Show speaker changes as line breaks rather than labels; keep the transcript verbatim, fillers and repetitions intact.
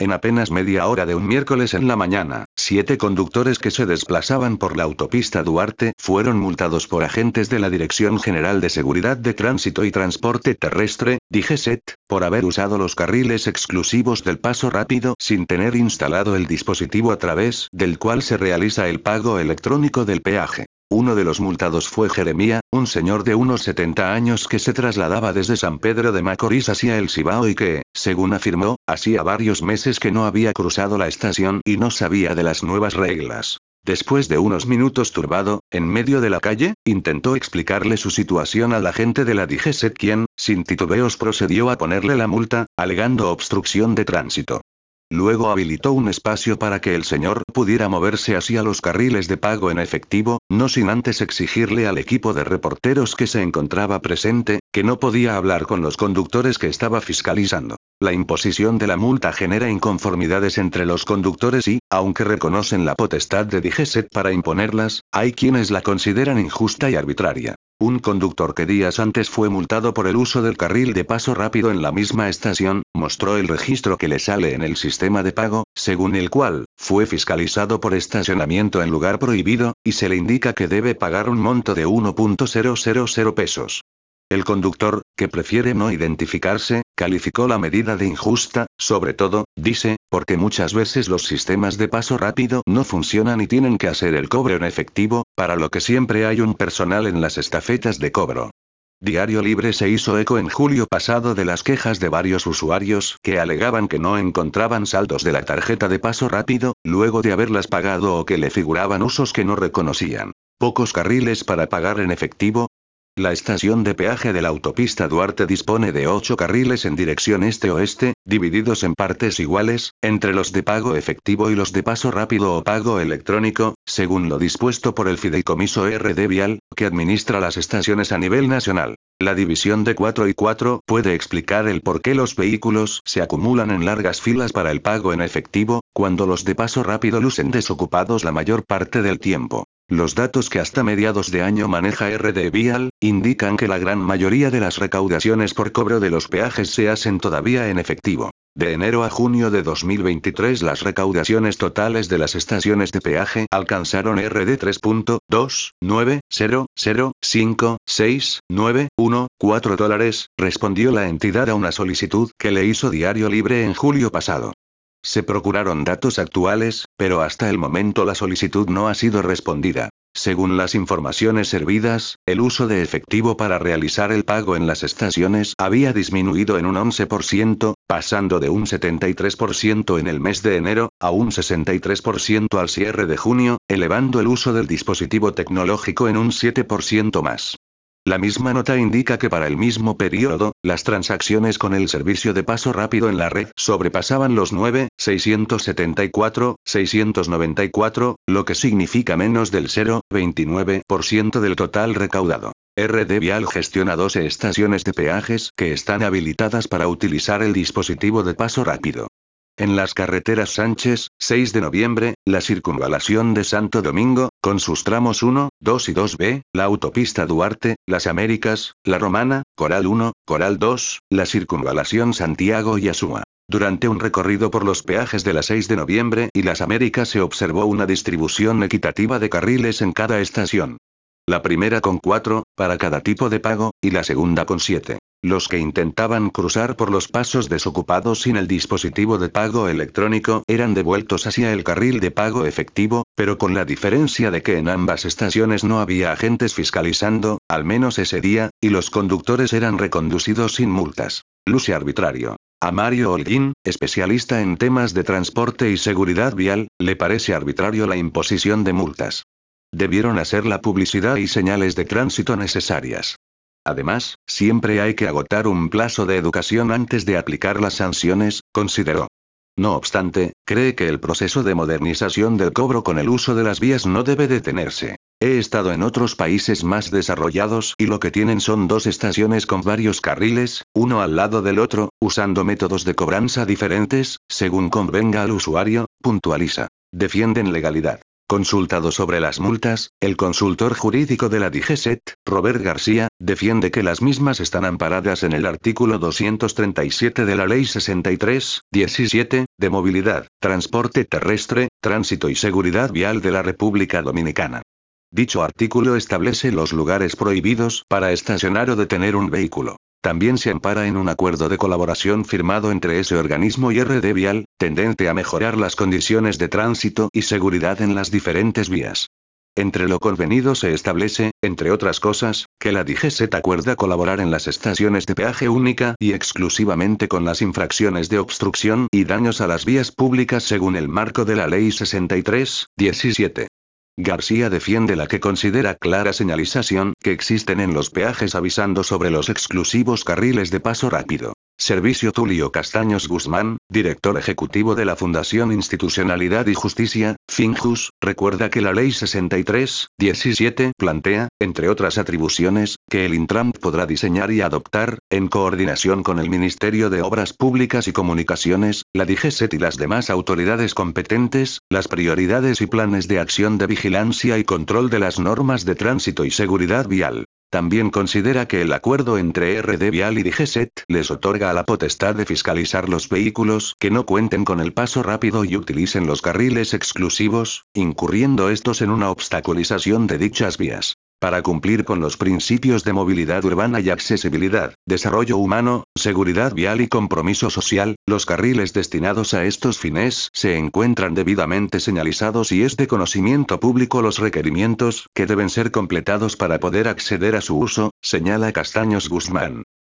En apenas media hora de un miércoles en la mañana, siete conductores que se desplazaban por la autopista Duarte fueron multados por agentes de la Dirección General de Seguridad de Tránsito y Transporte Terrestre, D G S E T, por haber usado los carriles exclusivos del paso rápido sin tener instalado el dispositivo a través del cual se realiza el pago electrónico del peaje. Uno de los multados fue Jeremía, un señor de unos setenta años que se trasladaba desde San Pedro de Macorís hacia el Cibao y que, según afirmó, hacía varios meses que no había cruzado la estación y no sabía de las nuevas reglas. Después de unos minutos turbado, en medio de la calle, intentó explicarle su situación al agente de la D G S E T quien, sin titubeos procedió a ponerle la multa, alegando obstrucción de tránsito. Luego habilitó un espacio para que el señor pudiera moverse hacia los carriles de pago en efectivo, no sin antes exigirle al equipo de reporteros que se encontraba presente, que no podía hablar con los conductores que estaba fiscalizando. La imposición de la multa genera inconformidades entre los conductores y, aunque reconocen la potestad de D G S E T para imponerlas, hay quienes la consideran injusta y arbitraria. Un conductor que días antes fue multado por el uso del carril de paso rápido en la misma estación, mostró el registro que le sale en el sistema de pago, según el cual, fue fiscalizado por estacionamiento en lugar prohibido, y se le indica que debe pagar un monto de uno punto cero cero cero pesos. El conductor, que prefiere no identificarse, calificó la medida de injusta, sobre todo, dice, porque muchas veces los sistemas de paso rápido no funcionan y tienen que hacer el cobro en efectivo, para lo que siempre hay un personal en las estafetas de cobro. Diario Libre se hizo eco en julio pasado de las quejas de varios usuarios que alegaban que no encontraban saldos de la tarjeta de paso rápido, luego de haberlas pagado o que le figuraban usos que no reconocían. Pocos carriles para pagar en efectivo. La estación de peaje de la autopista Duarte dispone de ocho carriles en dirección este-oeste, divididos en partes iguales, entre los de pago efectivo y los de paso rápido o pago electrónico, según lo dispuesto por el Fideicomiso R D Vial, que administra las estaciones a nivel nacional. La división de cuatro y cuatro puede explicar el por qué los vehículos se acumulan en largas filas para el pago en efectivo, cuando los de paso rápido lucen desocupados la mayor parte del tiempo. Los datos que hasta mediados de año maneja R D Vial, indican que la gran mayoría de las recaudaciones por cobro de los peajes se hacen todavía en efectivo. De enero a junio de dos mil veintitrés las recaudaciones totales de las estaciones de peaje alcanzaron R D tres punto dos nueve cero cero cinco seis nueve uno cuatro dólares, respondió la entidad a una solicitud que le hizo Diario Libre en julio pasado. Se procuraron datos actuales, pero hasta el momento la solicitud no ha sido respondida. Según las informaciones servidas, el uso de efectivo para realizar el pago en las estaciones había disminuido en un once por ciento, pasando de un setenta y tres por ciento en el mes de enero, a un sesenta y tres por ciento al cierre de junio, elevando el uso del dispositivo tecnológico en un siete por ciento más. La misma nota indica que para el mismo periodo, las transacciones con el servicio de paso rápido en la red sobrepasaban los nueve mil seiscientos setenta y cuatro mil seiscientos noventa y cuatro, lo que significa menos del cero punto veintinueve por ciento del total recaudado. R D Vial gestiona doce estaciones de peajes que están habilitadas para utilizar el dispositivo de paso rápido. En las carreteras Sánchez, seis de noviembre, la circunvalación de Santo Domingo, con sus tramos uno, dos y dos B, la autopista Duarte, Las Américas, La Romana, Coral uno, Coral dos, la circunvalación Santiago y Asúa. Durante un recorrido por los peajes de la seis de noviembre y Las Américas se observó una distribución equitativa de carriles en cada estación. La primera con cuatro, para cada tipo de pago, y la segunda con siete. Los que intentaban cruzar por los pasos desocupados sin el dispositivo de pago electrónico eran devueltos hacia el carril de pago efectivo, pero con la diferencia de que en ambas estaciones no había agentes fiscalizando, al menos ese día, y los conductores eran reconducidos sin multas. Luce arbitrario. A Mario Holguín, especialista en temas de transporte y seguridad vial, le parece arbitrario la imposición de multas. Debieron hacer la publicidad y señales de tránsito necesarias. Además, siempre hay que agotar un plazo de educación antes de aplicar las sanciones, consideró. No obstante, cree que el proceso de modernización del cobro con el uso de las vías no debe detenerse. He estado en otros países más desarrollados y lo que tienen son dos estaciones con varios carriles, uno al lado del otro, usando métodos de cobranza diferentes, según convenga al usuario, puntualiza. Defienden legalidad. Consultado sobre las multas, el consultor jurídico de la D G S E T, Robert García, defiende que las mismas están amparadas en el artículo doscientos treinta y siete de la Ley sesenta y tres, diecisiete, de Movilidad, Transporte Terrestre, Tránsito y Seguridad Vial de la República Dominicana. Dicho artículo establece los lugares prohibidos para estacionar o detener un vehículo. También se ampara en un acuerdo de colaboración firmado entre ese organismo y R D Vial, tendente a mejorar las condiciones de tránsito y seguridad en las diferentes vías. Entre lo convenido se establece, entre otras cosas, que la D G S E T acuerda colaborar en las estaciones de peaje única y exclusivamente con las infracciones de obstrucción y daños a las vías públicas según el marco de la Ley sesenta y tres, diecisiete. García defiende la que considera clara señalización que existen en los peajes avisando sobre los exclusivos carriles de paso rápido. Servicio Tulio Castaños Guzmán, director ejecutivo de la Fundación Institucionalidad y Justicia, FINJUS, recuerda que la Ley sesenta y tres, diecisiete plantea, entre otras atribuciones, que el Intran podrá diseñar y adoptar, en coordinación con el Ministerio de Obras Públicas y Comunicaciones, la D G S E T y las demás autoridades competentes, las prioridades y planes de acción de vigilancia y control de las normas de tránsito y seguridad vial. También considera que el acuerdo entre R D Vial y D G S E T les otorga la potestad de fiscalizar los vehículos que no cuenten con el paso rápido y utilicen los carriles exclusivos, incurriendo estos en una obstaculización de dichas vías. Para cumplir con los principios de movilidad urbana y accesibilidad, desarrollo humano, seguridad vial y compromiso social, los carriles destinados a estos fines se encuentran debidamente señalizados y es de conocimiento público los requerimientos que deben ser completados para poder acceder a su uso, señala Castaños Guzmán.